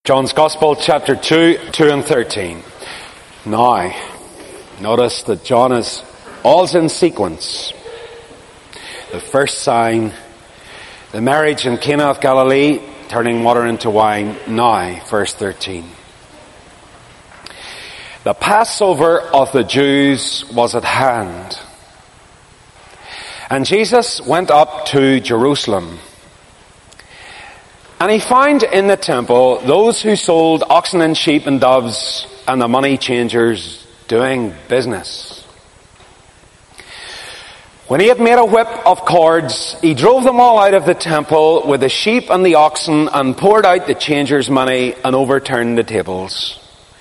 John's Gospel, chapter 2 and 13. Now, notice that John is all's in sequence. The first sign, the marriage in Cana of Galilee, turning water into wine. Now, verse 13. The Passover of the Jews was at hand, and Jesus went up to Jerusalem. And he found in the temple those who sold oxen and sheep and doves and the money changers doing business. When he had made a whip of cords, he drove them all out of the temple with the sheep and the oxen and poured out the changers' money and overturned the tables.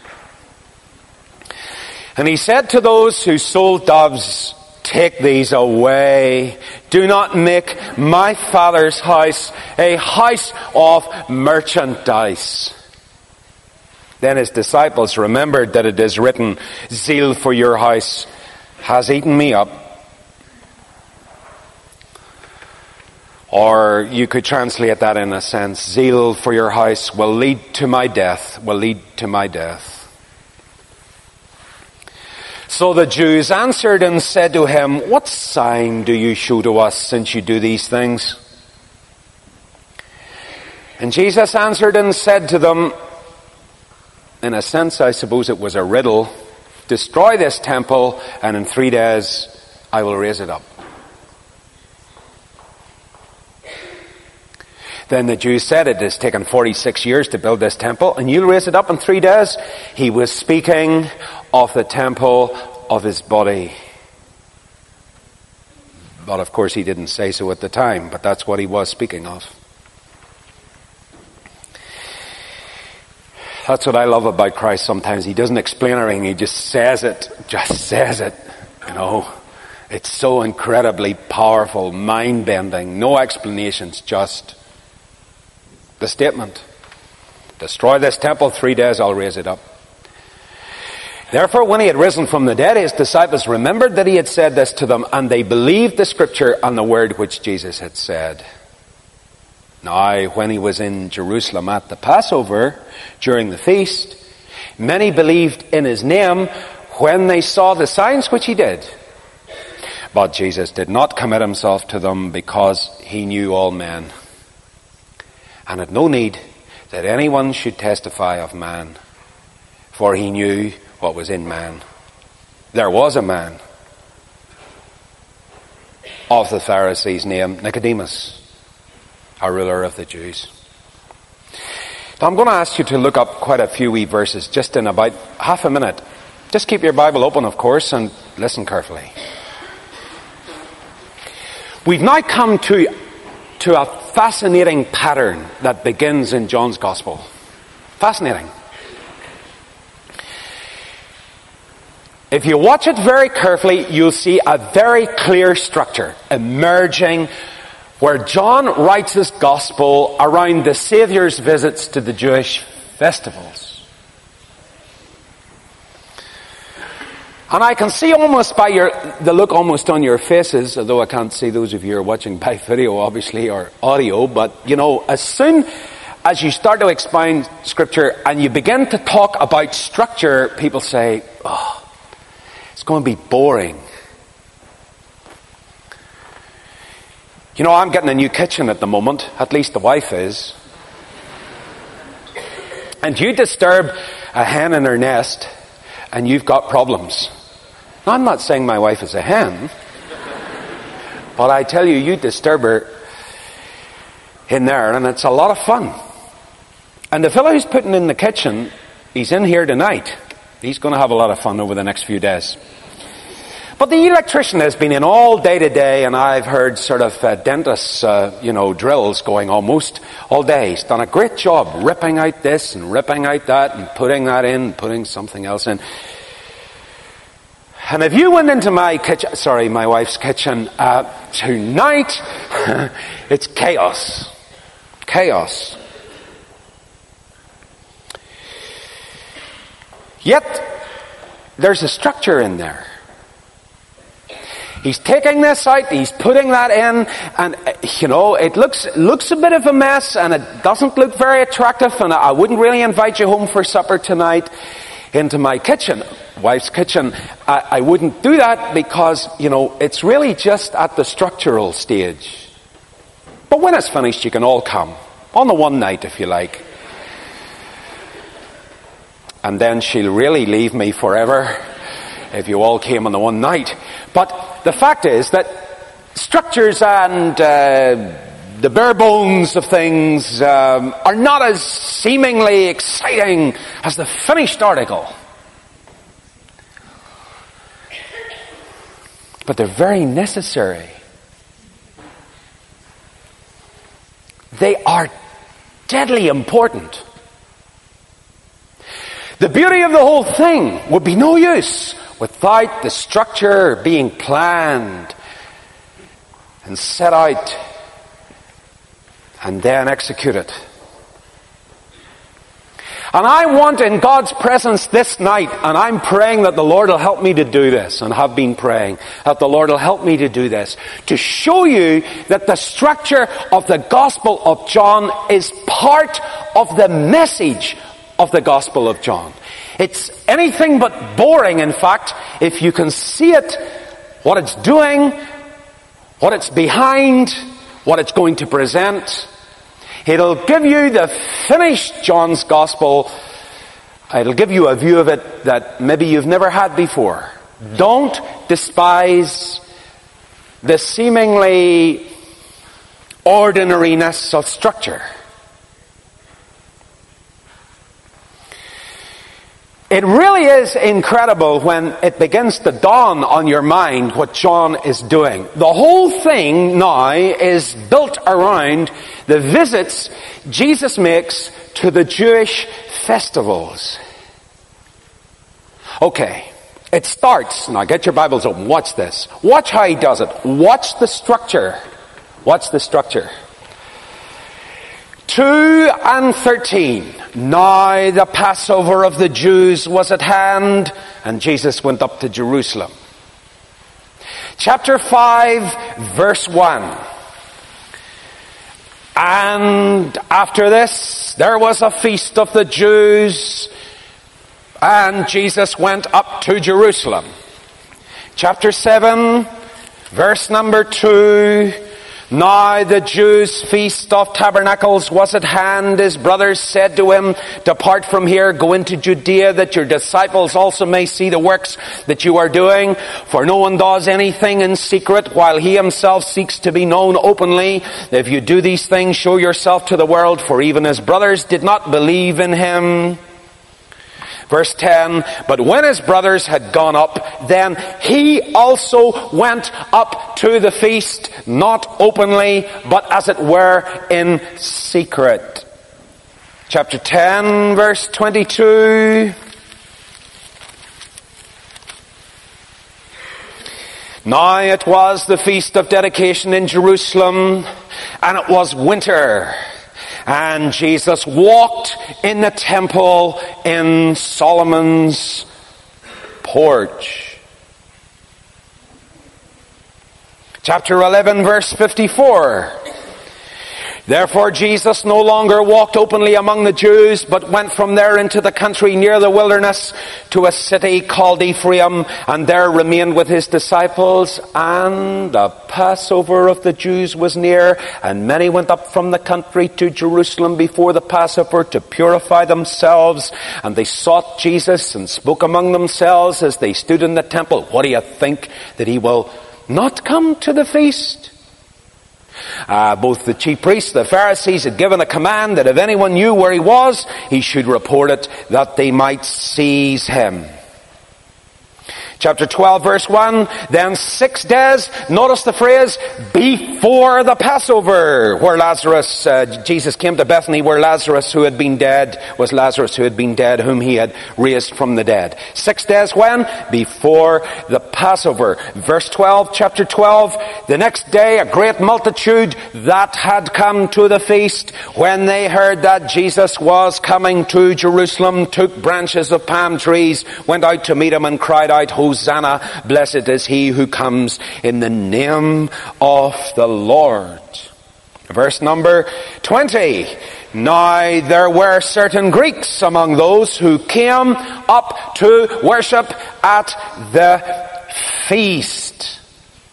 And he said to those who sold doves, "Take these away. Do not make my Father's house a house of merchandise." Then his disciples remembered that it is written, "Zeal for your house has eaten me up." Or you could translate that in a sense, "Zeal for your house will lead to my death, will lead to my death." So the Jews answered and said to him, "What sign do you show to us since you do these things?" And Jesus answered and said to them, in a sense I suppose it was a riddle, "Destroy this temple and in 3 days I will raise it up." Then the Jews said, "It has taken 46 years to build this temple, and you'll raise it up in 3 days?" He was speaking of the temple of his body. But of course he didn't say so at the time, but that's what he was speaking of. That's what I love about Christ sometimes. He doesn't explain anything, he just says it. You know, it's so incredibly powerful, mind-bending, no explanations, just the statement. "Destroy this temple, 3 days I'll raise it up." Therefore, when he had risen from the dead, his disciples remembered that he had said this to them, and they believed the scripture and the word which Jesus had said. Now, when he was in Jerusalem at the Passover, during the feast, many believed in his name when they saw the signs which he did. But Jesus did not commit himself to them because he knew all men, and had no need that anyone should testify of man, for he knew what was in man. There was a man of the Pharisees named Nicodemus, a ruler of the Jews. Now I'm going to ask you to look up quite a few wee verses just in about half a minute. Just keep your Bible open, of course, and listen carefully. We've now come to a fascinating pattern that begins in John's Gospel. Fascinating. If you watch it very carefully, you'll see a very clear structure emerging where John writes his Gospel around the Saviour's visits to the Jewish festivals. And I can see almost by the look almost on your faces, although I can't see those of you who are watching by video, obviously, or audio, but, you know, as soon as you start to expound Scripture and you begin to talk about structure, people say, "Oh, it's going to be boring." You know, I'm getting a new kitchen at the moment, at least the wife is. And you disturb a hen in her nest and you've got problems. Now, I'm not saying my wife is a hen, but I tell you, you disturb her in there and it's a lot of fun. And the fellow who's putting in the kitchen, he's in here tonight. He's going to have a lot of fun over the next few days. But the electrician has been in all day today, and I've heard sort of dentists, drills going almost all day. He's done a great job ripping out this and ripping out that and putting that in and putting something else in. And if you went into my wife's kitchen tonight, it's chaos. Chaos. Yet, there's a structure in there. He's taking this out, he's putting that in, and it looks a bit of a mess, and it doesn't look very attractive, and I wouldn't really invite you home for supper tonight into my kitchen, wife's kitchen. I wouldn't do that because, it's really just at the structural stage. But when it's finished, you can all come. On the one night, if you like. And then she'll really leave me forever if you all came on the one night. But the fact is that structures and the bare bones of things are not as seemingly exciting as the finished article. But they're very necessary. They are deadly important. The beauty of the whole thing would be no use without the structure being planned and set out and then executed. And I want in God's presence this night, and I'm praying that the Lord will help me to do this, and have been praying that the Lord will help me to do this, to show you that the structure of the Gospel of John is part of the message of the Gospel of John. It's anything but boring, in fact, if you can see it, what it's doing, what it's behind, what it's going to present. It'll give you the finished John's Gospel. It'll give you a view of it that maybe you've never had before. Don't despise the seemingly ordinariness of structure. It really is incredible when it begins to dawn on your mind what John is doing. The whole thing now is built around the visits Jesus makes to the Jewish festivals. Okay, it starts. Now get your Bibles open. Watch this. Watch how he does it. Watch the structure. Watch the structure. 2 and 13. Now the Passover of the Jews was at hand, and Jesus went up to Jerusalem. Chapter 5, verse 1. And after this, there was a feast of the Jews, and Jesus went up to Jerusalem. Chapter 7, verse number 2. Now the Jews' feast of tabernacles was at hand. His brothers said to him, "Depart from here, go into Judea, that your disciples also may see the works that you are doing. For no one does anything in secret, while he himself seeks to be known openly. If you do these things, show yourself to the world, for even his brothers did not believe in him." Verse 10, but when his brothers had gone up, then he also went up to the feast, not openly, but as it were in secret. Chapter 10, verse 22. Now it was the feast of dedication in Jerusalem, and it was winter. And Jesus walked in the temple in Solomon's porch. Chapter 11, verse 54. Therefore Jesus no longer walked openly among the Jews, but went from there into the country near the wilderness to a city called Ephraim, and there remained with his disciples. And the Passover of the Jews was near, and many went up from the country to Jerusalem before the Passover to purify themselves. And they sought Jesus and spoke among themselves as they stood in the temple, "What do you think, that he will not come to the feast?" Both the chief priests, the Pharisees, had given a command that if anyone knew where he was, he should report it, that they might seize him. Chapter 12, verse 1, then 6 days, notice the phrase, before the Passover, where Lazarus, Jesus came to Bethany, where Lazarus who had been dead, was Lazarus who had been dead, whom he had raised from the dead. 6 days when? Before the Passover. Verse 12, chapter 12, the next day a great multitude that had come to the feast, when they heard that Jesus was coming to Jerusalem, took branches of palm trees, went out to meet him and cried out, Hosanna, blessed is he who comes in the name of the Lord. Verse number 20. Now there were certain Greeks among those who came up to worship at the feast.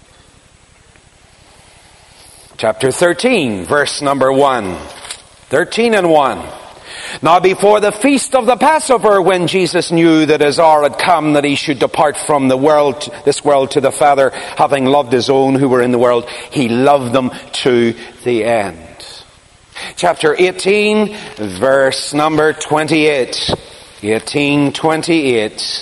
Chapter 13, verse number 1. 13 and 1. Now before the feast of the Passover, when Jesus knew that his hour had come, that he should depart from this world to the Father, having loved his own who were in the world, he loved them to the end. Chapter 18, verse number 28. 18:28.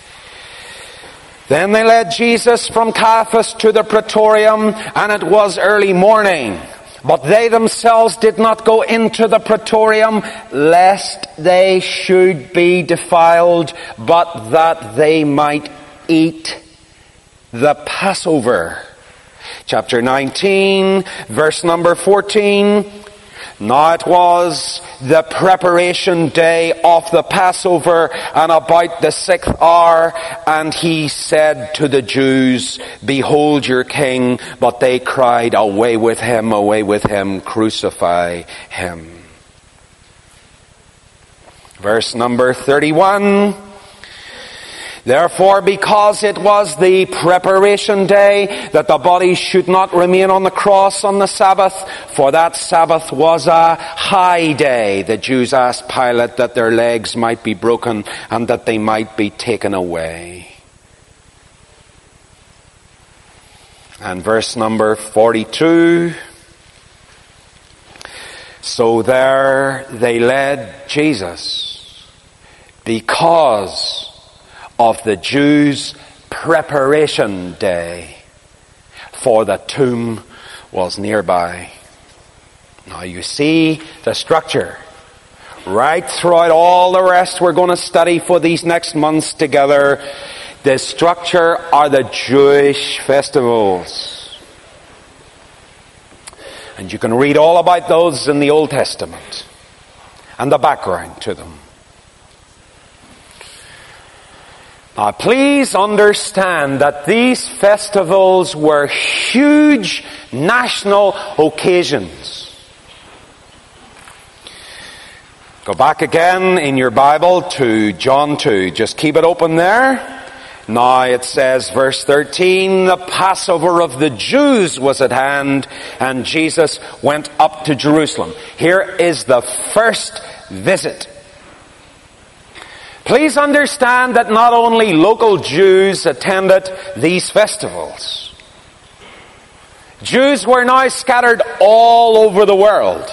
Then they led Jesus from Caiaphas to the praetorium, and it was early morning. But they themselves did not go into the praetorium, lest they should be defiled, but that they might eat the Passover. Chapter 19, verse number 14. Now it was the preparation day of the Passover, and about the 6th hour, and he said to the Jews, Behold your king. But they cried, away with him, crucify him. Verse number 31. Therefore, because it was the preparation day, that the body should not remain on the cross on the Sabbath, for that Sabbath was a high day, the Jews asked Pilate that their legs might be broken and that they might be taken away. And verse number 42. So there they led Jesus, because of the Jews' preparation day, for the tomb was nearby. Now you see the structure. Right throughout all the rest we're going to study for these next months together, the structure are the Jewish festivals. And you can read all about those in the Old Testament and the background to them. Now please understand that these festivals were huge national occasions. Go back again in your Bible to John 2. Just keep it open there. Now it says, verse 13, the Passover of the Jews was at hand, and Jesus went up to Jerusalem. Here is the first visit. Please understand that not only local Jews attended these festivals. Jews were now scattered all over the world.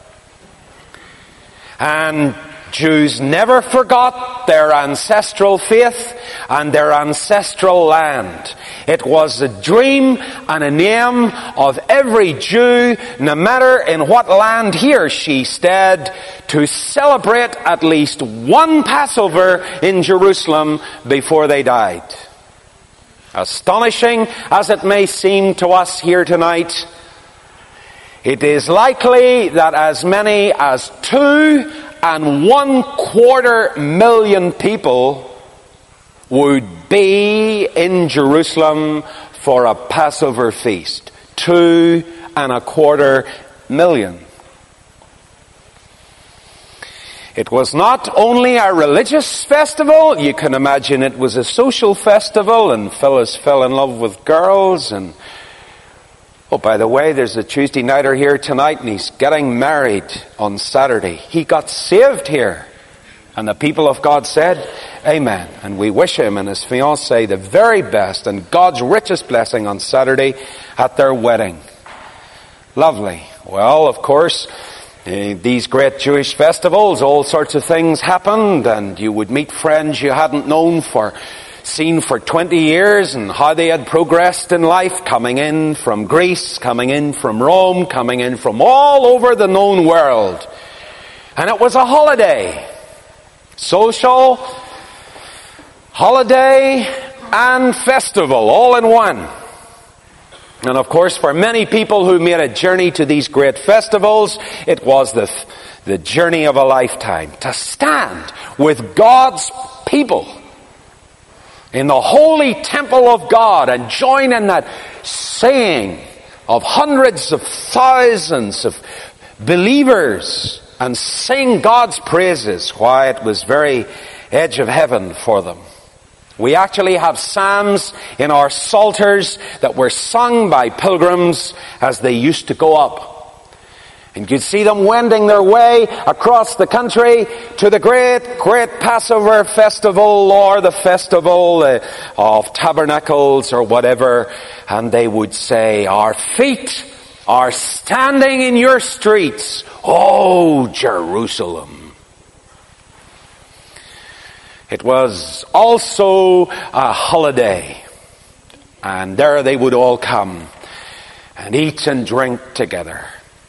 And Jews never forgot their ancestral faith and their ancestral land. It was a dream and an aim of every Jew, no matter in what land he or she stayed, to celebrate at least one Passover in Jerusalem before they died. Astonishing as it may seem to us here tonight, it is likely that as many as 2.25 million people would be in Jerusalem for a Passover feast. 2.25 million. It was not only a religious festival, you can imagine it was a social festival, and fellas fell in love with girls, and oh, by the way, there's a Tuesday nighter here tonight, and he's getting married on Saturday. He got saved here. And the people of God said, Amen. And we wish him and his fiancée the very best and God's richest blessing on Saturday at their wedding. Lovely. Well, of course, these great Jewish festivals, all sorts of things happened, and you would meet friends you hadn't seen for 20 years, and how they had progressed in life, coming in from Greece, coming in from Rome, coming in from all over the known world. And it was a holiday. Social, holiday, and festival, all in one. And of course, for many people who made a journey to these great festivals, it was the journey of a lifetime. To stand with God's people in the holy temple of God and join in that singing of hundreds of thousands of believers and sing God's praises, why, it was very edge of heaven for them. We actually have psalms in our psalters that were sung by pilgrims as they used to go up. And you'd see them wending their way across the country to the great Passover festival, or the festival of tabernacles or whatever. And they would say, "Our feet are standing in your streets, O Jerusalem." It was also a holiday. And there they would all come and eat and drink together.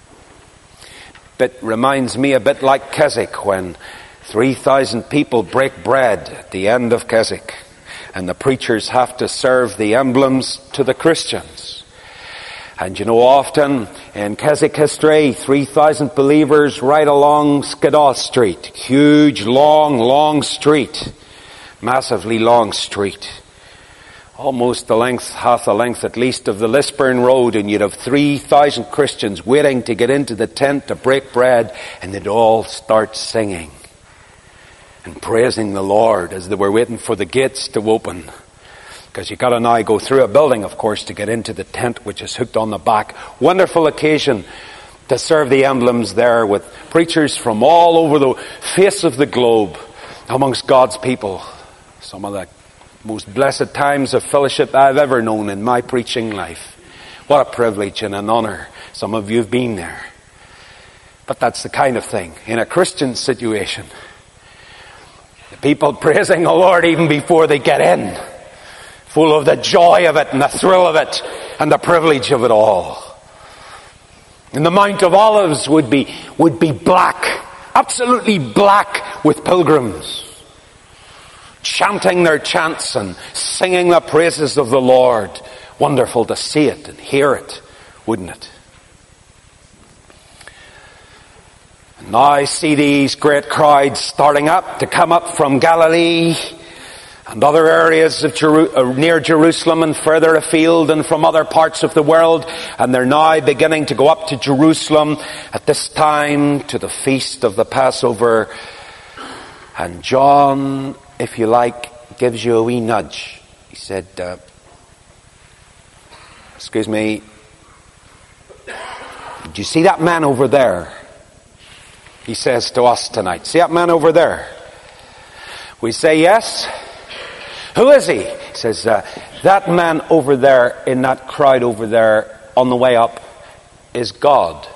It reminds me a bit like Keswick, when 3,000 people break bread at the end of Keswick, and the preachers have to serve the emblems to the Christians. And you know, often in Keswick history, 3,000 believers right along Skiddaw Street. Huge, long street. Massively long street. Almost the length, half the length at least, of the Lisburn Road, and you'd have 3,000 Christians waiting to get into the tent to break bread, and they'd all start singing and praising the Lord as they were waiting for the gates to open. Because you've got to now go through a building, of course, to get into the tent, which is hooked on the back. Wonderful occasion to serve the emblems there with preachers from all over the face of the globe amongst God's people. Some of the most blessed times of fellowship I've ever known in my preaching life. What a privilege and an honor. Some of you have been there. But that's the kind of thing in a Christian situation. The people praising the Lord even before they get in. Full of the joy of it and the thrill of it and the privilege of it all. And the Mount of Olives would be black. Absolutely black with pilgrims. Chanting their chants and singing the praises of the Lord. Wonderful to see it and hear it, wouldn't it? And now I see these great crowds starting up to come up from Galilee and other areas of near Jerusalem and further afield and from other parts of the world. And they're now beginning to go up to Jerusalem at this time to the feast of the Passover. And John, if you like, gives you a wee nudge. He said, excuse me, do you see that man over there? He says to us tonight, see that man over there? We say yes. Who is he? He says, that man over there, in that crowd over there, on the way up, is God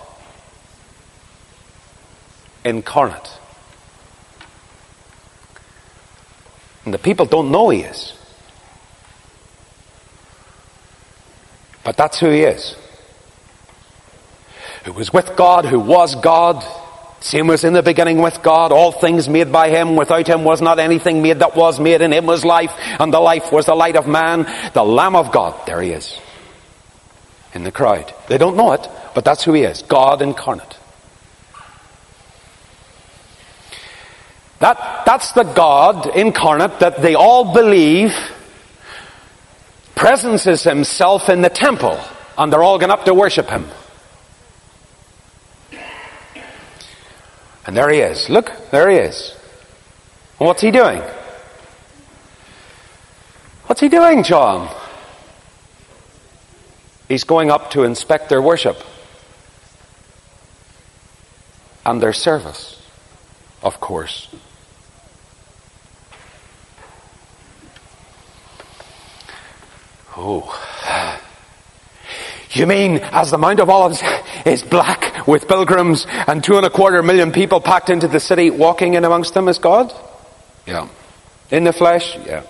incarnate. And the people don't know he is. But that's who he is. Who was with God, who was God. Same was in the beginning with God. All things made by him. Without him was not anything made that was made. In him was life, and the life was the light of man. The Lamb of God. There he is. In the crowd. They don't know it, but that's who he is. God incarnate. That's the God incarnate that they all believe presences himself in the temple, and they're all going up to worship him. And there he is. Look, there he is. And what's he doing? What's he doing, John? He's going up to inspect their worship and their service, of course. Oh. You mean as the Mount of Olives is black with pilgrims and 2.25 million people packed into the city, walking in amongst them is God? Yeah. In the flesh? Yeah.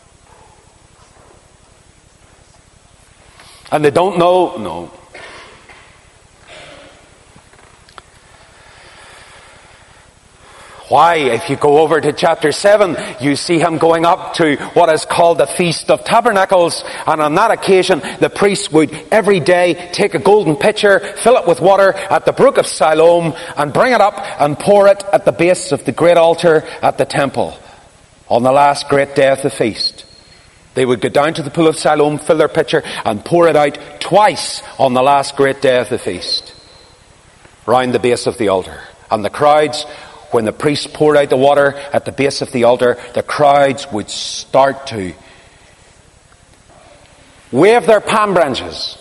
And they don't know? No. Why, if you go over to chapter 7, you see him going up to what is called the Feast of Tabernacles. And on that occasion, the priests would every day take a golden pitcher, fill it with water at the brook of Siloam, and bring it up and pour it at the base of the great altar at the temple on the last great day of the feast. They would go down to the pool of Siloam, fill their pitcher, and pour it out twice on the last great day of the feast, round the base of the altar. And the crowds, when the priest poured out the water at the base of the altar, the crowds would start to wave their palm branches.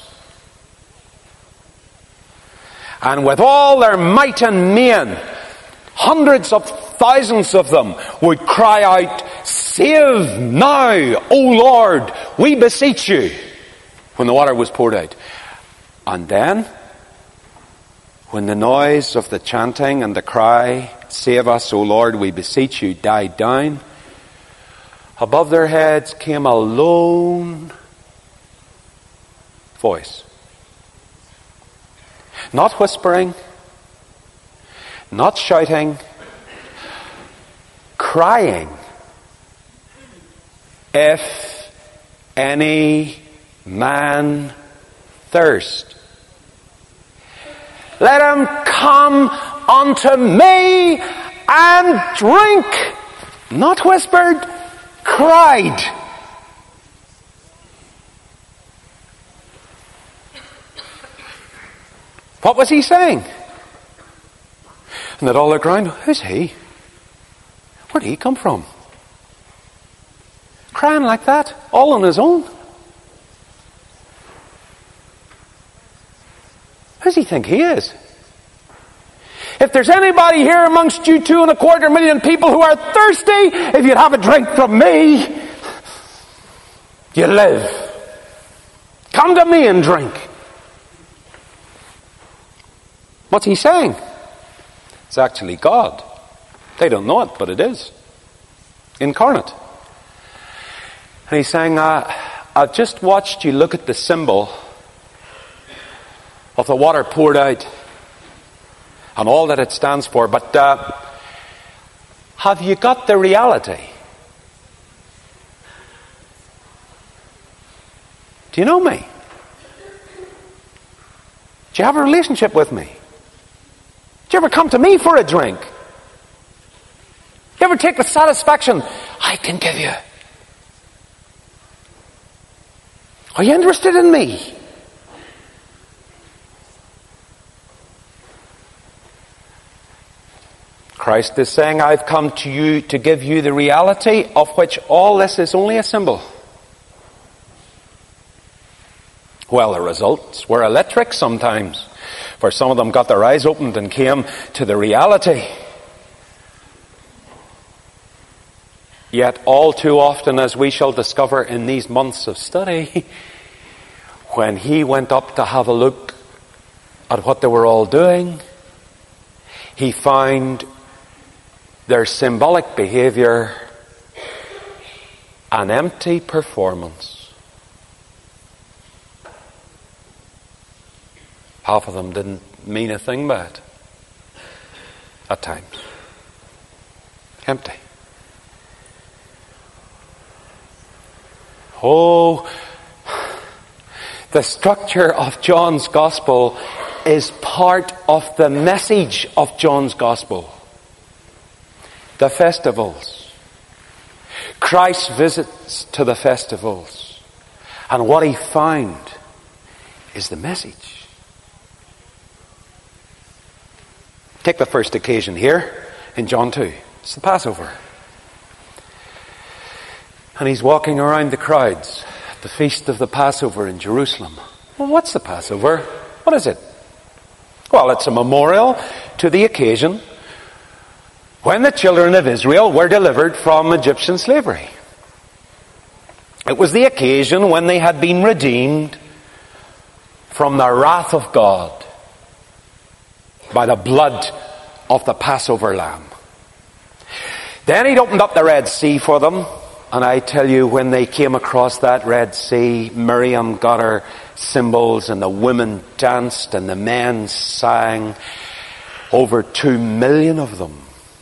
And with all their might and main, hundreds of thousands of them would cry out, "Save now, O Lord, we beseech you," when the water was poured out. And then, when the noise of the chanting and the cry, "Save us, O Lord, we beseech you," died down, above their heads came a lone voice. Not whispering, not shouting, crying, "If any man thirst, let him come unto me and drink." Not whispered, cried. What was he saying? And they'd all look around, "Who's he? Where did he come from? Crying like that, all on his own? Who does he think he is? If there's anybody here amongst you 2.25 million people who are thirsty, if you'd have a drink from me, you live. Come to me and drink." What's he saying? It's actually God. They don't know it, but it is. Incarnate. And he's saying, I've just watched you look at the symbol of the water poured out and all that it stands for, but have you got the reality? Do you know me? Do you have a relationship with me? Do you ever come to me for a drink? Do you ever take the satisfaction I can give you? Are you interested in me? Christ is saying, I've come to you to give you the reality of which all this is only a symbol. Well, the results were electric sometimes. For some of them got their eyes opened and came to the reality. Yet all too often, as we shall discover in these months of study, when he went up to have a look at what they were all doing, he found their symbolic behavior an empty performance. Half of them didn't mean a thing by it. At times. Empty. Oh, the structure of John's Gospel is part of the message of John's Gospel. The festivals. Christ's visits to the festivals. And what he found is the message. Take the first occasion here in John 2. It's the Passover. And he's walking around the crowds at the feast of the Passover in Jerusalem. Well, what's the Passover? What is it? Well, it's a memorial to the occasion when the children of Israel were delivered from Egyptian slavery. It was the occasion when they had been redeemed from the wrath of God by the blood of the Passover lamb. Then he'd opened up the Red Sea for them. And I tell you, when they came across that Red Sea, Miriam got her cymbals and the women danced and the men sang. Over 2 million of them.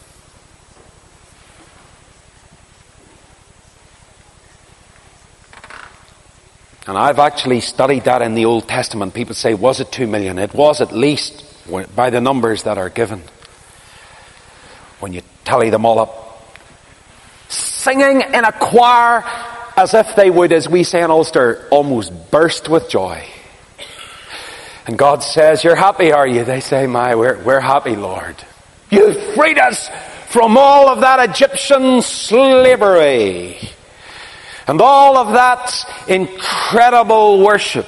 And I've actually studied that in the Old Testament. People say, was it 2 million? It was at least, by the numbers that are given. When you tally them all up. Singing in a choir as if they would, as we say in Ulster, almost burst with joy. And God says, "You're happy, are you?" They say, we're happy, Lord. You've freed us from all of that Egyptian slavery and all of that incredible worship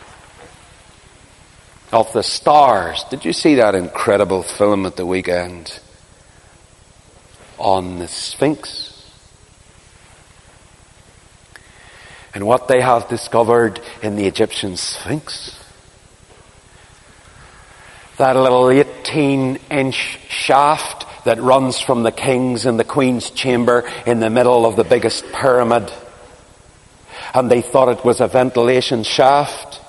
of the stars. Did you see that incredible film at the weekend on the Sphinx? And what they have discovered in the Egyptian Sphinx? That little 18-inch shaft that runs from the king's and the queen's chamber in the middle of the biggest pyramid. And they thought it was a ventilation shaft,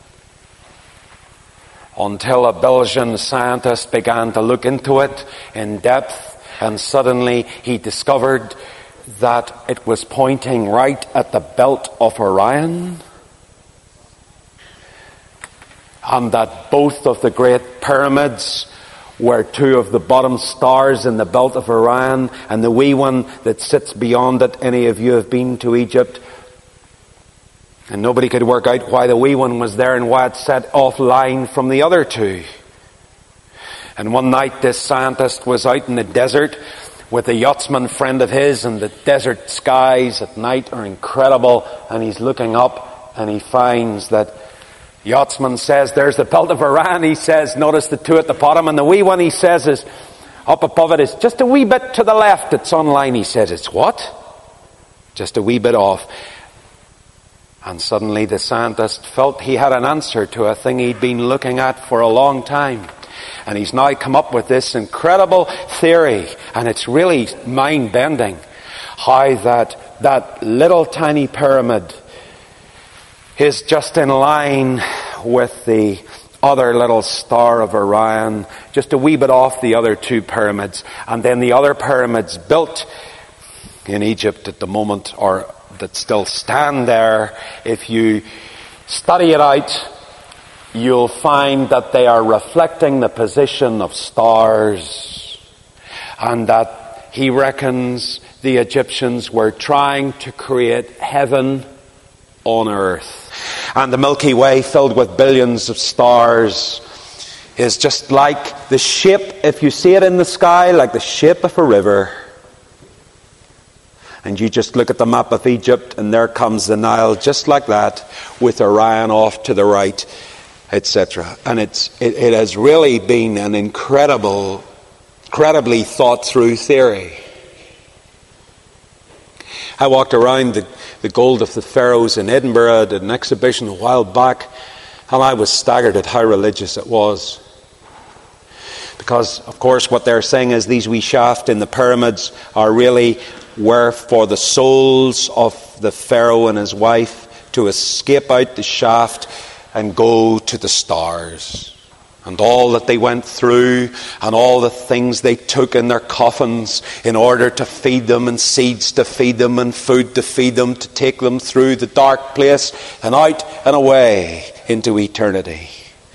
until a Belgian scientist began to look into it in depth, and suddenly he discovered that it was pointing right at the belt of Orion, and that both of the great pyramids were two of the bottom stars in the belt of Orion, and the wee one that sits beyond it. Any of you have been to Egypt? And nobody could work out why the wee one was there and why it set offline from the other two. And one night this scientist was out in the desert with a yachtsman friend of his, and the desert skies at night are incredible, and he's looking up and he finds that the yachtsman says, "There's the belt of Orion." He says, "Notice the two at the bottom." And the wee one, he says, is up above it, is just a wee bit to the left. It's online. He says, "It's what?" "Just a wee bit off." And suddenly the scientist felt he had an answer to a thing he'd been looking at for a long time. And he's now come up with this incredible theory, and it's really mind-bending, how that little tiny pyramid is just in line with the other little star of Orion, just a wee bit off the other two pyramids. And then the other pyramids built in Egypt at the moment, or that still stand there, if you study it out, you'll find that they are reflecting the position of stars, and that he reckons the Egyptians were trying to create heaven on earth. And the Milky Way, filled with billions of stars, is just like the shape, if you see it in the sky, like the shape of a river. And you just look at the map of Egypt, and there comes the Nile, just like that, with Orion off to the right, etc. And it has really been an incredibly thought through theory. I walked around the gold of the pharaohs in Edinburgh at an exhibition a while back, and I was staggered at how religious it was. Because, of course, what they're saying is these wee shafts in the pyramids were for the souls of the pharaoh and his wife to escape out the shaft and go to the stars. And all that they went through, and all the things they took in their coffins in order to feed them, and seeds to feed them, and food to feed them, to take them through the dark place and out and away into eternity.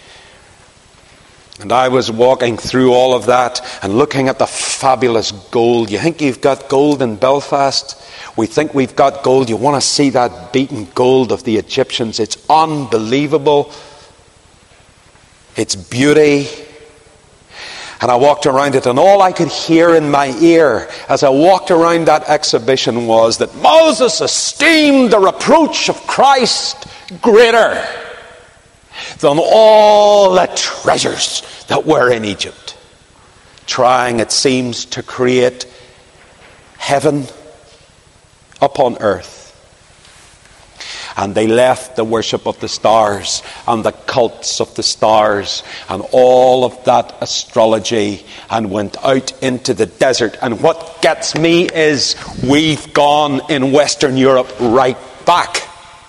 And I was walking through all of that and looking at the fabulous gold. You think you've got gold in Belfast? We think we've got gold. You want to see that beaten gold of the Egyptians. It's unbelievable. Its beauty. And I walked around it, and all I could hear in my ear as I walked around that exhibition was that Moses esteemed the reproach of Christ greater than all the treasures that were in Egypt. Trying, it seems, to create heaven upon earth. And they left the worship of the stars and the cults of the stars and all of that astrology and went out into the desert. And what gets me is we've gone in Western Europe right back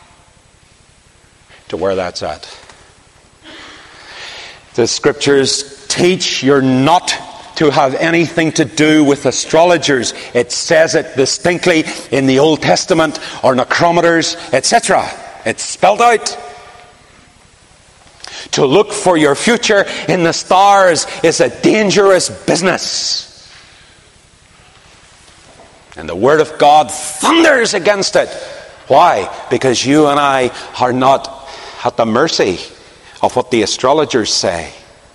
to where that's at. The scriptures teach you're not to have anything to do with astrologers. It says it distinctly in the Old Testament, or necrometers, etc. It's spelled out. To look for your future in the stars is a dangerous business. And the Word of God thunders against it Why? Because you and I are not at the mercy of what the astrologers say.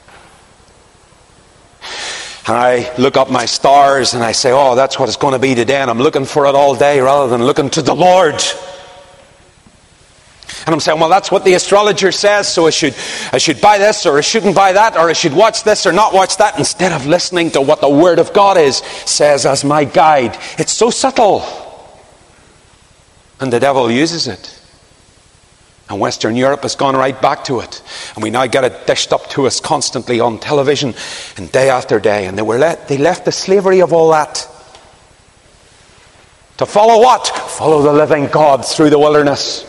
And I look up my stars and I say, oh, that's what it's going to be today, and I'm looking for it all day rather than looking to the Lord. And I'm saying, well, that's what the astrologer says, so I should buy this, or I shouldn't buy that, or I should watch this or not watch that, instead of listening to what the Word of God says as my guide. It's so subtle. And the devil uses it. And Western Europe has gone right back to it. And we now get it dished up to us constantly on television and day after day. And they left the slavery of all that to follow what? Follow the living God through the wilderness.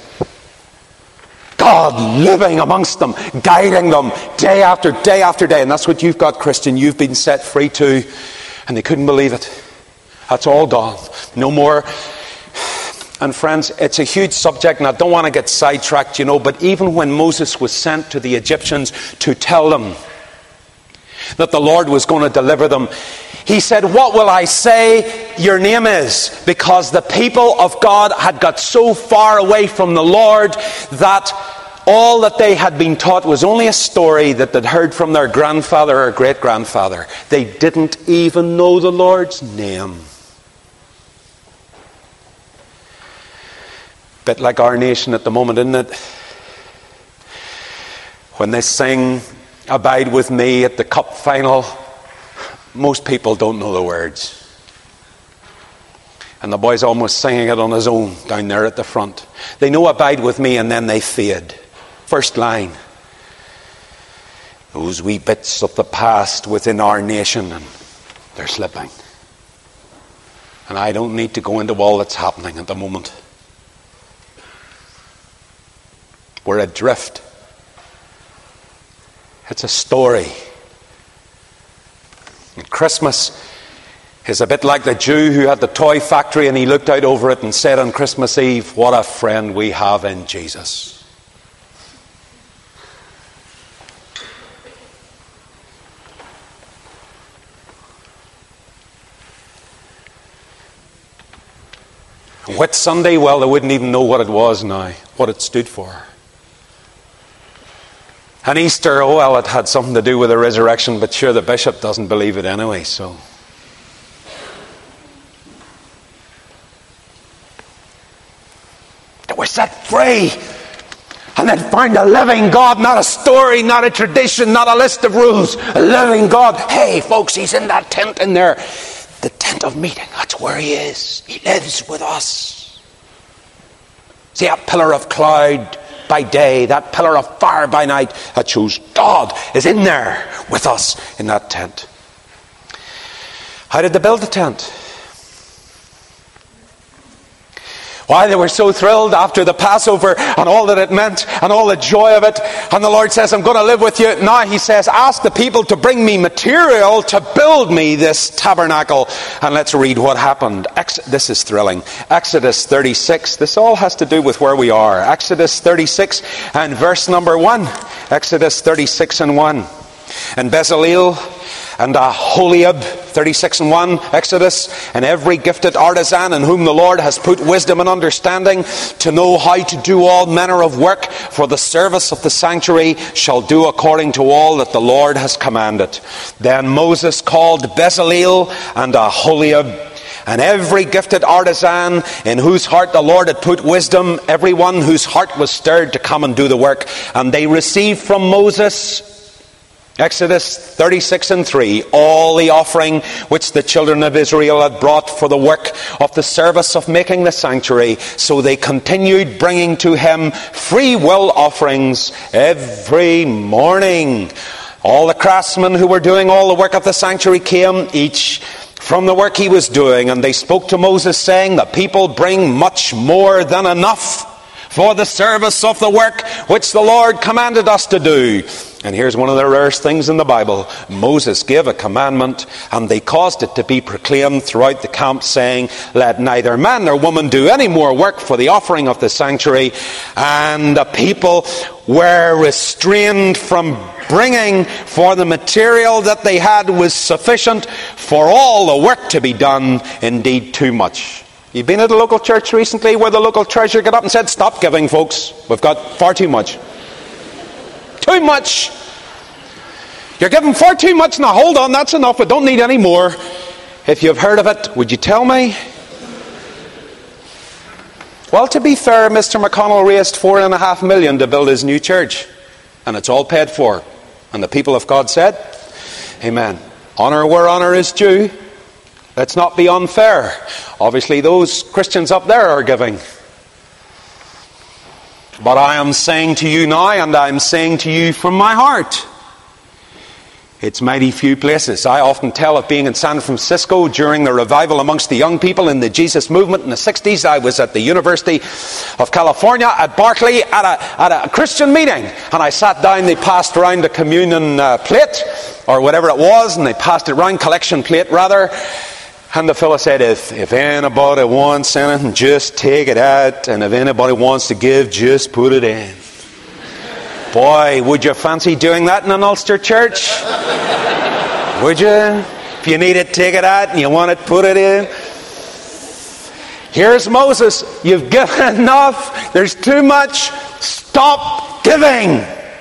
God living amongst them, guiding them day after day after day. And that's what you've got, Christian. You've been set free too. And they couldn't believe it. That's all gone. No more. And friends, it's a huge subject, and I don't want to get sidetracked, but even when Moses was sent to the Egyptians to tell them that the Lord was going to deliver them, he said, what will I say your name is? Because the people of God had got so far away from the Lord that all that they had been taught was only a story that they'd heard from their grandfather or great-grandfather. They didn't even know the Lord's name. Bit like our nation at the moment, isn't it? When they sing Abide With Me at the cup final, most people don't know the words. And the boy's almost singing it on his own down there at the front. They know Abide With Me, and then they fade. First line. Those wee bits of the past within our nation, and they're slipping. And I don't need to go into all that's happening at the moment. We're adrift. It's a story. And Christmas is a bit like the Jew who had the toy factory, and he looked out over it and said on Christmas Eve, what a friend we have in Jesus. Whit Sunday, well, they wouldn't even know what it was now, what it stood for. And Easter, oh well, it had something to do with the resurrection, but sure, the bishop doesn't believe it anyway, so. They were set free. And then find a living God, not a story, not a tradition, not a list of rules. A living God. Hey, folks, he's in that tent in there. The tent of meeting, that's where he is. He lives with us. See, that pillar of cloud by day, that pillar of fire by night, that shows God is in there with us in that tent. How did they build the tent? Why, they were so thrilled after the Passover and all that it meant and all the joy of it. And the Lord says, I'm going to live with you. Now he says, ask the people to bring me material to build me this tabernacle. And let's read what happened. This is thrilling. Exodus 36. This all has to do with where we are. Exodus 36 and verse number 1. Exodus 36 and 1. And Bezalel and Aholiab, 36 and 1, Exodus, and every gifted artisan in whom the Lord has put wisdom and understanding to know how to do all manner of work for the service of the sanctuary shall do according to all that the Lord has commanded. Then Moses called Bezalel and Aholiab and every gifted artisan in whose heart the Lord had put wisdom, everyone whose heart was stirred to come and do the work. And they received from Moses, Exodus 36 and 3, all the offering which the children of Israel had brought for the work of the service of making the sanctuary. So they continued bringing to him free will offerings every morning. All the craftsmen who were doing all the work of the sanctuary came, each from the work he was doing. And they spoke to Moses, saying, the people bring much more than enough for the service of the work which the Lord commanded us to do. And here's one of the rarest things in the Bible. Moses gave a commandment, and they caused it to be proclaimed throughout the camp, saying, let neither man nor woman do any more work for the offering of the sanctuary. And the people were restrained from bringing, for the material that they had was sufficient for all the work to be done, indeed too much. You've been at a local church recently where the local treasurer got up and said, stop giving, folks. We've got far too much. Too much. You're giving far too much. Now hold on, that's enough. We don't need any more. If you've heard of it, would you tell me? Well, to be fair, Mr. McConnell raised $4.5 million to build his new church. And it's all paid for. And the people of God said, amen. Honour where honour is due. Let's not be unfair. Obviously, those Christians up there are giving. But I am saying to you now, and I'm saying to you from my heart, it's mighty few places. I often tell of being in San Francisco during the revival amongst the young people in the Jesus movement in the 60s. I was at the University of California at Berkeley at a Christian meeting. And I sat down, they passed around the communion plate, or whatever it was, and they passed it around, collection plate rather. And the fellow said, if anybody wants anything, just take it out. And if anybody wants to give, just put it in. Boy, would you fancy doing that in an Ulster church? Would you? If you need it, take it out, and you want it, put it in. Here's Moses. You've given enough. There's too much. Stop giving.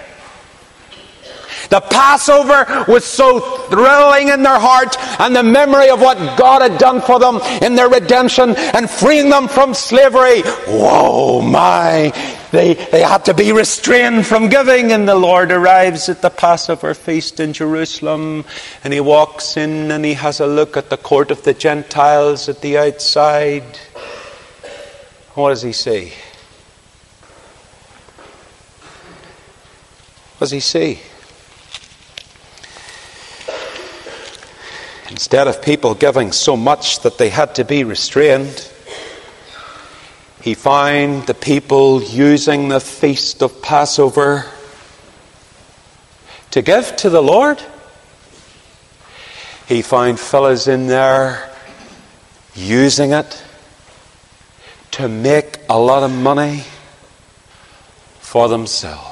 The Passover was so thrilling in their heart, and the memory of what God had done for them in their redemption and freeing them from slavery. Whoa, my! They had to be restrained from giving, and the Lord arrives at the Passover feast in Jerusalem, and he walks in and he has a look at the court of the Gentiles at the outside. What does he see? What does he see? Instead of people giving so much that they had to be restrained, he found the people using the feast of Passover to give to the Lord. He found fellows in there using it to make a lot of money for themselves.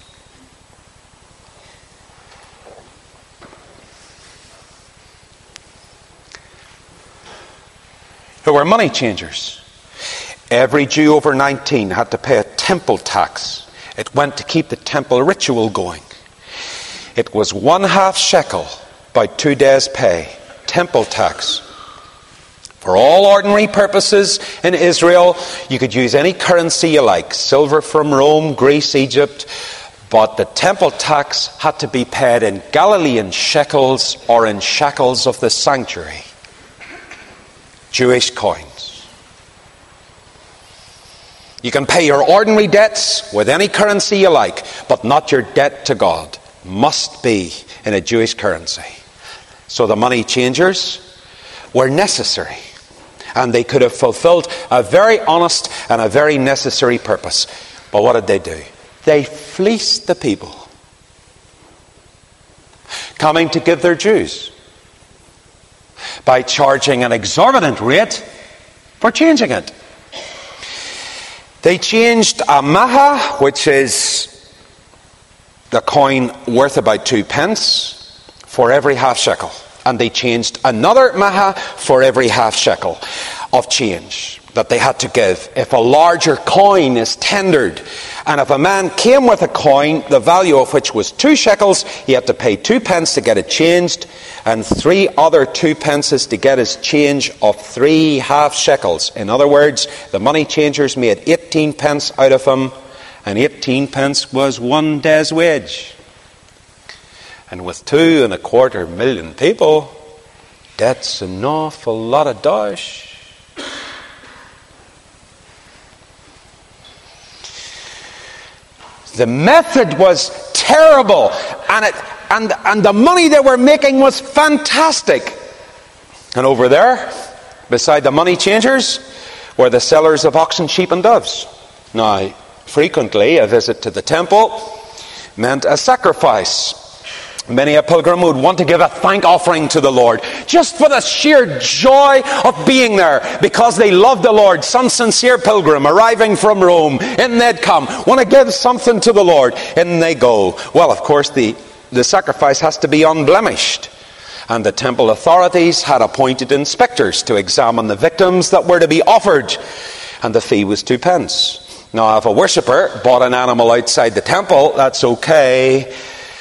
Who were money changers. Every Jew over 19 had to pay a temple tax. It went to keep the temple ritual going. It was 1/2 shekel, about 2 days' pay. Temple tax. For all ordinary purposes in Israel, you could use any currency you like. Silver from Rome, Greece, Egypt. But the temple tax had to be paid in Galilean shekels or in shekels of the sanctuary. Jewish coins. You can pay your ordinary debts with any currency you like, but not your debt to God. Must be in a Jewish currency. So the money changers were necessary, and they could have fulfilled a very honest and a very necessary purpose. But what did they do? They fleeced the people, coming to give their dues by charging an exorbitant rate for changing it. They changed a maha, which is the coin worth about 2 pence, for every 1/2 shekel. And they changed another maha for every 1/2 shekel of change that they had to give. If a larger coin is tendered, and if a man came with a coin, the value of which was 2 shekels, he had to pay 2 pence to get it changed, and 3 other 2 pences to get his change of 3 1/2 shekels. In other words, the money changers made 18 pence out of him, and 18 pence was 1 day's wage. And with 2.25 million people, that's an awful lot of dosh. The method was terrible, and the money they were making was fantastic. And over there, beside the money changers, were the sellers of oxen, sheep, and doves. Now, frequently, a visit to the temple meant a sacrifice. Many a pilgrim would want to give a thank offering to the Lord, just for the sheer joy of being there, because they loved the Lord. Some sincere pilgrim arriving from Rome, in they'd come, want to give something to the Lord, in they go. Well, of course, the sacrifice has to be unblemished. And the temple authorities had appointed inspectors to examine the victims that were to be offered. And the fee was 2 pence. Now, if a worshipper bought an animal outside the temple, that's okay.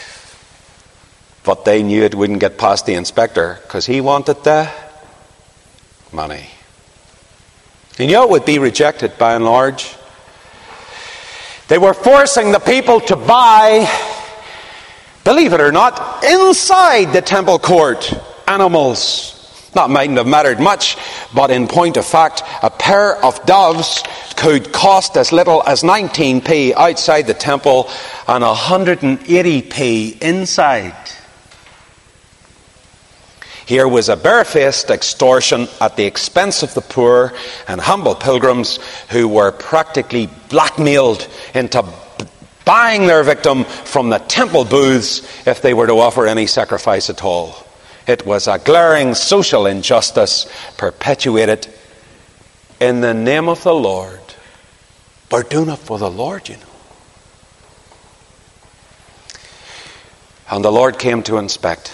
But they knew it wouldn't get past the inspector because he wanted the money. And it would be rejected by and large. They were forcing the people to buy, believe it or not, inside the temple court, animals. That mightn't have mattered much, but in point of fact, a pair of doves could cost as little as 19p outside the temple and 180p inside. Here was a barefaced extortion at the expense of the poor and humble pilgrims who were practically blackmailed into buying their victim from the temple booths if they were to offer any sacrifice at all. It was a glaring social injustice perpetuated in the name of the Lord. We're doing it for the Lord, you know. And the Lord came to inspect.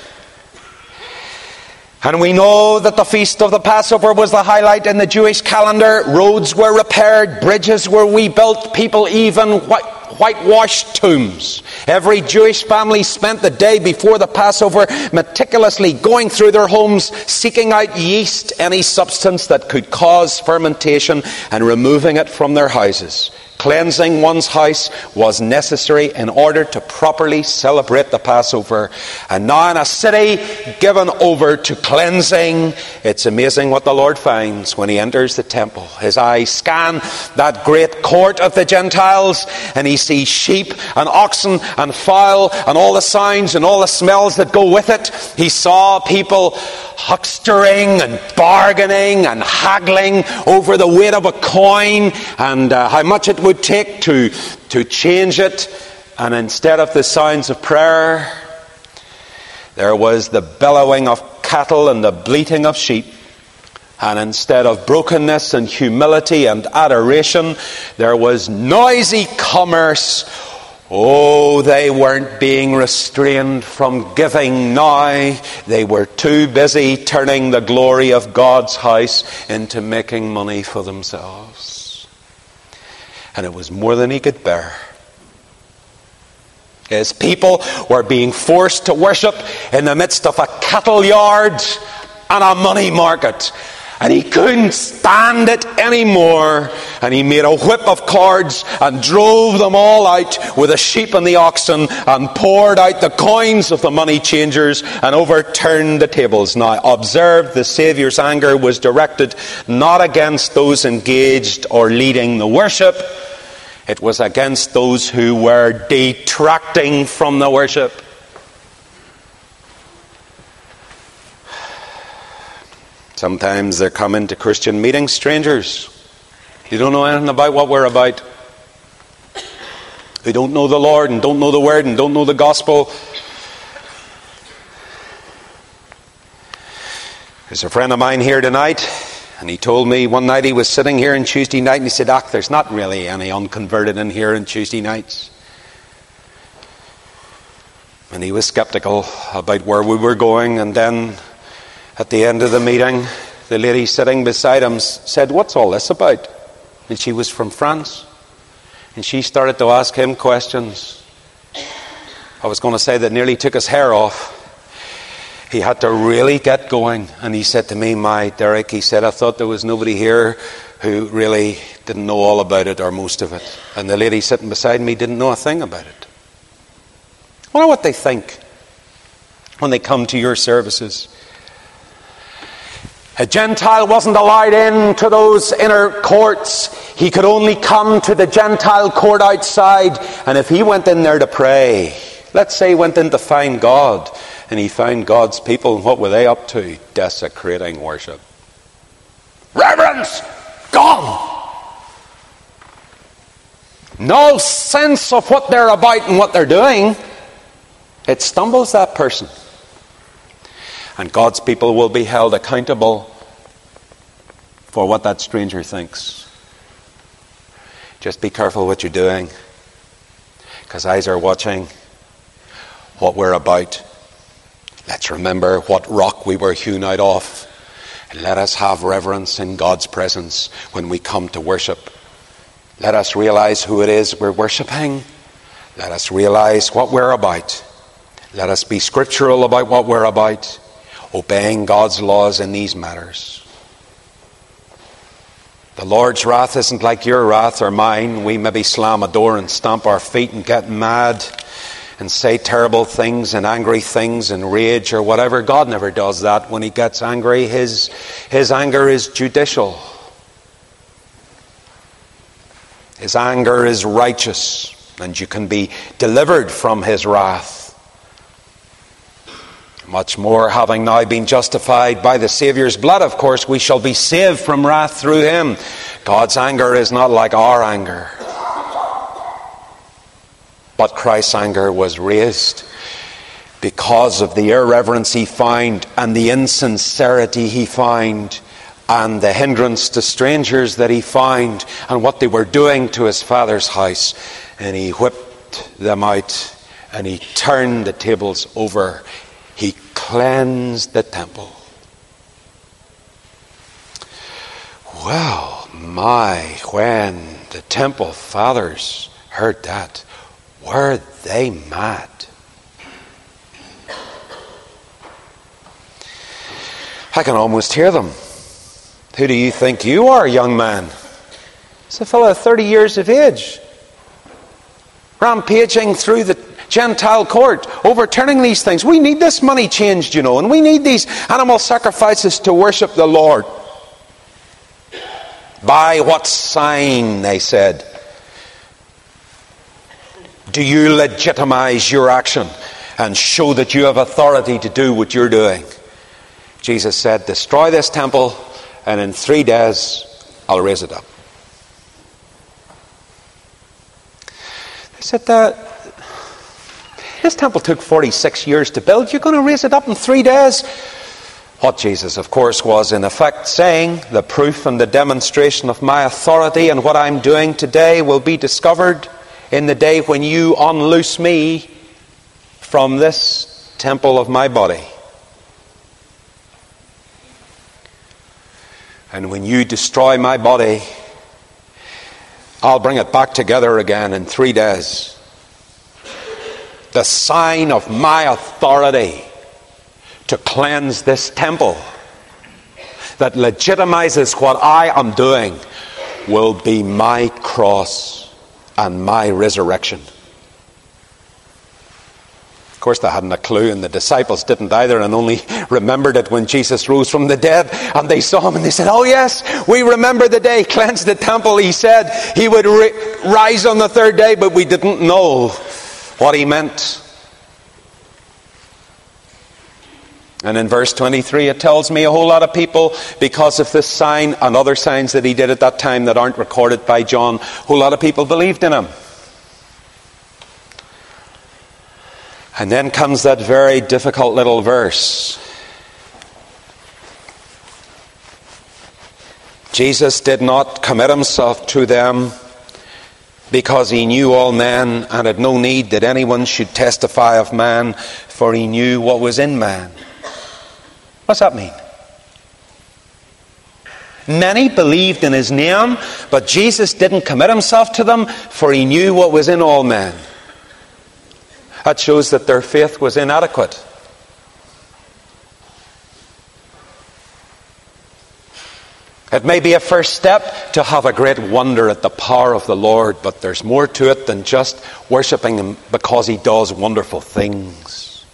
And we know that the feast of the Passover was the highlight in the Jewish calendar. Roads were repaired, bridges were rebuilt, people even whitewashed tombs. Every Jewish family spent the day before the Passover meticulously going through their homes, seeking out yeast, any substance that could cause fermentation, and removing it from their houses. Cleansing one's house was necessary in order to properly celebrate the Passover. And now in a city given over to cleansing, it's amazing what the Lord finds when he enters the temple. His eyes scan that great court of the Gentiles, and he sees sheep and oxen and fowl and all the sounds and all the smells that go with it. He saw people huckstering and bargaining and haggling over the weight of a coin and how much it would take to change it. And instead of the sounds of prayer, there was the bellowing of cattle and the bleating of sheep. And instead of brokenness and humility and adoration, there was noisy commerce. Oh, they weren't being restrained from giving now. They were too busy turning the glory of God's house into making money for themselves. And it was more than he could bear. His people were being forced to worship in the midst of a cattle yard and a money market. And he couldn't stand it anymore. And he made a whip of cords and drove them all out with the sheep and the oxen and poured out the coins of the money changers and overturned the tables. Now observe, the Saviour's anger was directed not against those engaged or leading the worship. It was against those who were detracting from the worship. Sometimes they're coming to Christian meetings, strangers. They don't know anything about what we're about. They don't know the Lord and don't know the Word and don't know the gospel. There's a friend of mine here tonight, and he told me one night he was sitting here on Tuesday night and he said, there's not really any unconverted in here on Tuesday nights. And he was skeptical about where we were going, and then at the end of the meeting, the lady sitting beside him said, what's all this about? And she was from France. And she started to ask him questions. I was going to say that nearly took his hair off. He had to really get going. And he said to me, Derek, he said, I thought there was nobody here who really didn't know all about it or most of it. And the lady sitting beside me didn't know a thing about it. I wonder what they think when they come to your services. A Gentile wasn't allowed into those inner courts. He could only come to the Gentile court outside. And if he went in there to pray, let's say he went in to find God, and he found God's people, what were they up to? Desecrating worship. Reverence gone. No sense of what they're about and what they're doing. It stumbles that person. And God's people will be held accountable for what that stranger thinks. Just be careful what you're doing, because eyes are watching what we're about. Let's remember what rock we were hewn out of. Let us have reverence in God's presence when we come to worship. Let us realize who it is we're worshipping. Let us realize what we're about. Let us be scriptural about what we're about, obeying God's laws in these matters. The Lord's wrath isn't like your wrath or mine. We maybe slam a door and stamp our feet and get mad and say terrible things and angry things and rage or whatever. God never does that. When he gets angry, his anger is judicial. His anger is righteous, and you can be delivered from his wrath. Much more, having now been justified by the Saviour's blood, of course, we shall be saved from wrath through him. God's anger is not like our anger. But Christ's anger was raised because of the irreverence he found and the insincerity he found and the hindrance to strangers that he found and what they were doing to his Father's house. And he whipped them out and he turned the tables over. He cleansed the temple. Well, when the temple fathers heard that, were they mad? I can almost hear them. Who do you think you are, young man? It's a fellow 30 years of age, rampaging through the Gentile court, overturning these things. We need this money changed, and we need these animal sacrifices to worship the Lord. By what sign, they said, do you legitimize your action and show that you have authority to do what you're doing? Jesus said, destroy this temple, and in 3 days I'll raise it up. They said that this temple took 46 years to build. You're going to raise it up in 3 days? What Jesus, of course, was in effect saying, the proof and the demonstration of my authority and what I'm doing today will be discovered in the day when you unloose me from this temple of my body. And when you destroy my body, I'll bring it back together again in 3 days. The sign of my authority to cleanse this temple that legitimizes what I am doing will be my cross and my resurrection. Of course, they hadn't a clue, and the disciples didn't either, and only remembered it when Jesus rose from the dead, and they saw him and they said, oh yes, we remember the day, cleanse the temple. He said he would rise on the 3rd day, but we didn't know what he meant. And in verse 23 it tells me a whole lot of people, because of this sign and other signs that he did at that time that aren't recorded by John, a whole lot of people believed in him. And then comes that very difficult little verse. Jesus did not commit himself to them because he knew all men and had no need that anyone should testify of man, for he knew what was in man. What's that mean? Many believed in his name, but Jesus didn't commit himself to them, for he knew what was in all men. That shows that their faith was inadequate. It may be a first step to have a great wonder at the power of the Lord, but there's more to it than just worshipping him because he does wonderful things.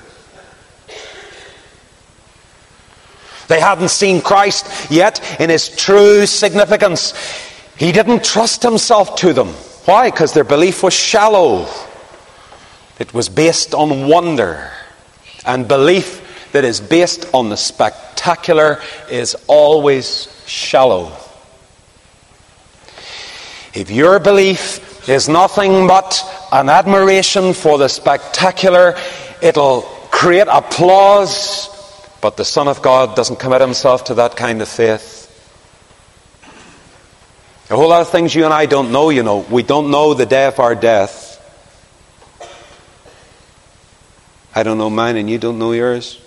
They hadn't seen Christ yet in his true significance. He didn't trust himself to them. Why? Because their belief was shallow. It was based on wonder. And belief that is based on the spectacular is always shallow. If your belief is nothing but an admiration for the spectacular, it'll create applause. But the Son of God doesn't commit himself to that kind of faith. A whole lot of things you and I don't know, We don't know the day of our death. I don't know mine and you don't know yours.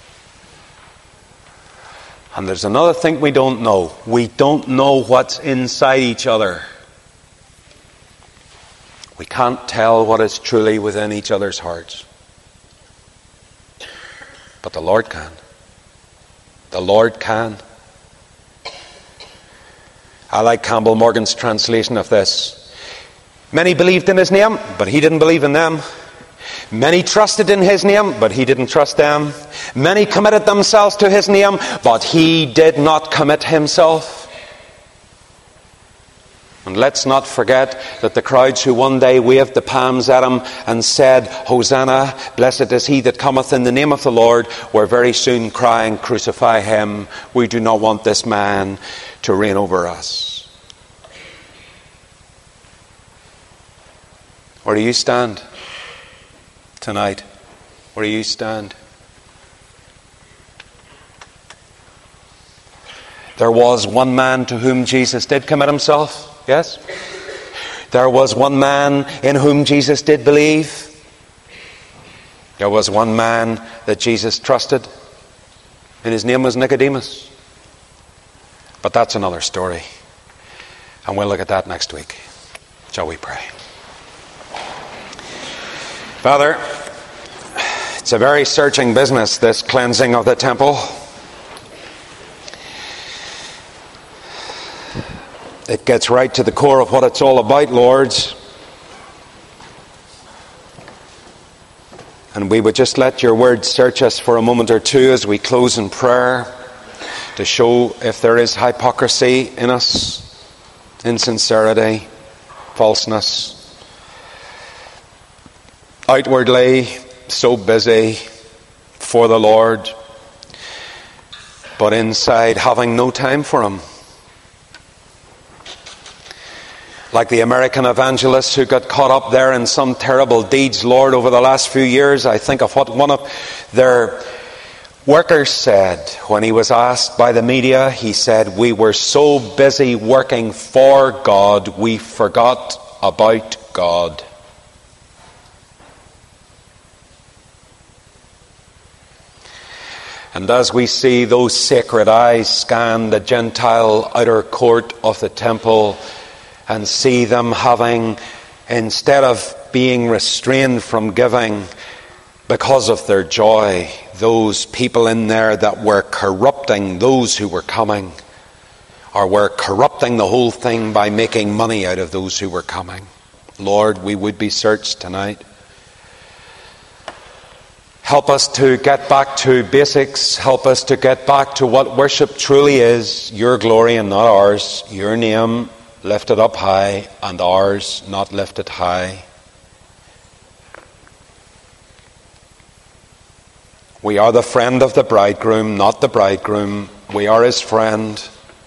And there's another thing we don't know. We don't know what's inside each other. We can't tell what is truly within each other's hearts. But the Lord can. The Lord can. I like Campbell Morgan's translation of this. Many believed in his name, but he didn't believe in them. Many trusted in his name, but he didn't trust them. Many committed themselves to his name, but he did not commit himself. And let's not forget that the crowds who one day waved the palms at him and said, Hosanna, blessed is he that cometh in the name of the Lord, were very soon crying, crucify him. We do not want this man to reign over us. Where do you stand tonight? Where do you stand? There was one man to whom Jesus did commit himself. Yes? There was one man in whom Jesus did believe. There was one man that Jesus trusted. And his name was Nicodemus. But that's another story. And we'll look at that next week. Shall we pray? Father, it's a very searching business, this cleansing of the temple. It gets right to the core of what it's all about, Lord. And we would just let your word search us for a moment or two as we close in prayer, to show if there is hypocrisy in us, insincerity, falseness. Outwardly, so busy for the Lord, but inside having no time for him. Like the American evangelists who got caught up there in some terrible deeds, Lord, over the last few years. I think of what one of their workers said when he was asked by the media. He said, we were so busy working for God, we forgot about God. And as we see those sacred eyes scan the Gentile outer court of the temple, and see them having, instead of being restrained from giving because of their joy, those people in there that were corrupting those who were coming, or were corrupting the whole thing by making money out of those who were coming. Lord, we would be searched tonight. Help us to get back to basics. Help us to get back to what worship truly is. Your glory and not ours. Your name lifted up high, and ours not lifted high. We are the friend of the bridegroom, not the bridegroom. We are his friend.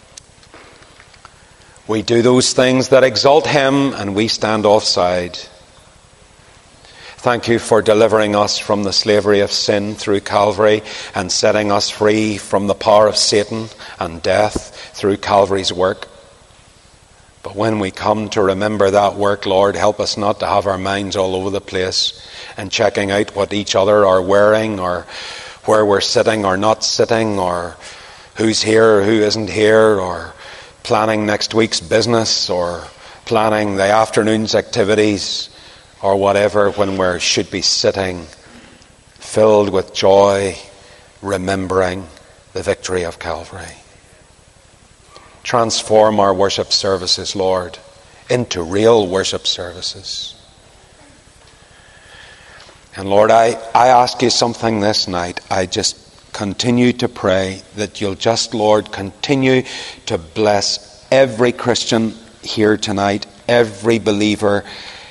We do those things that exalt him, and we stand offside. Thank you for delivering us from the slavery of sin through Calvary, and setting us free from the power of Satan and death through Calvary's work. But when we come to remember that work, Lord, help us not to have our minds all over the place and checking out what each other are wearing, or where we're sitting or not sitting, or who's here or who isn't here, or planning next week's business, or planning the afternoon's activities, or whatever, when we should be sitting filled with joy, remembering the victory of Calvary. Transform our worship services, Lord, into real worship services. And Lord, I ask you something this night. I just continue to pray that you'll just, Lord, continue to bless every Christian here tonight, every believer,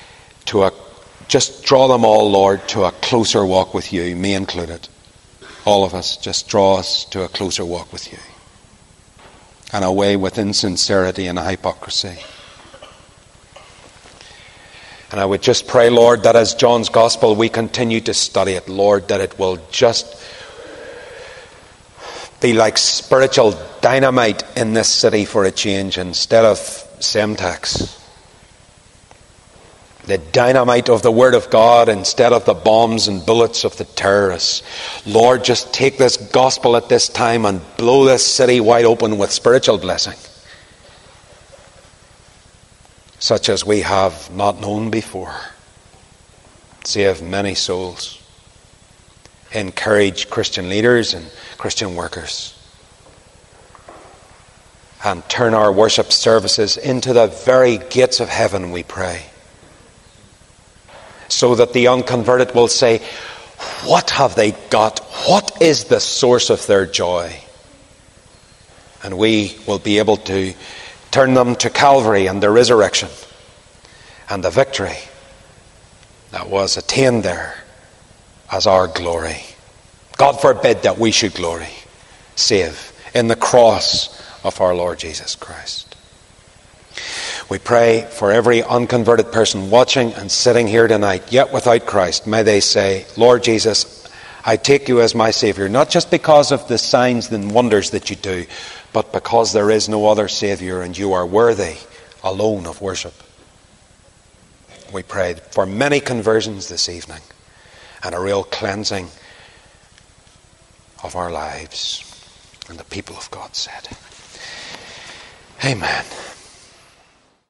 just draw them all, Lord, to a closer walk with you, me included. All of us, just draw us to a closer walk with you, and away with insincerity and hypocrisy. And I would just pray, Lord, that as John's Gospel we continue to study it, Lord, that it will just be like spiritual dynamite in this city for a change, instead of Semtex. the dynamite of the Word of God instead of the bombs and bullets of the terrorists. Lord, just take this gospel at this time and blow this city wide open with spiritual blessing, such as we have not known before. Save many souls. Encourage Christian leaders and Christian workers. And turn our worship services into the very gates of heaven, we pray. So that the unconverted will say, what have they got? What is the source of their joy? And we will be able to turn them to Calvary and the resurrection and the victory that was attained there as our glory. God forbid that we should glory, save in the cross of our Lord Jesus Christ. We pray for every unconverted person watching and sitting here tonight, yet without Christ. May they say, Lord Jesus, I take you as my Saviour, not just because of the signs and wonders that you do, but because there is no other Saviour and you are worthy alone of worship. We pray for many conversions this evening and a real cleansing of our lives. And the people of God said, Amen.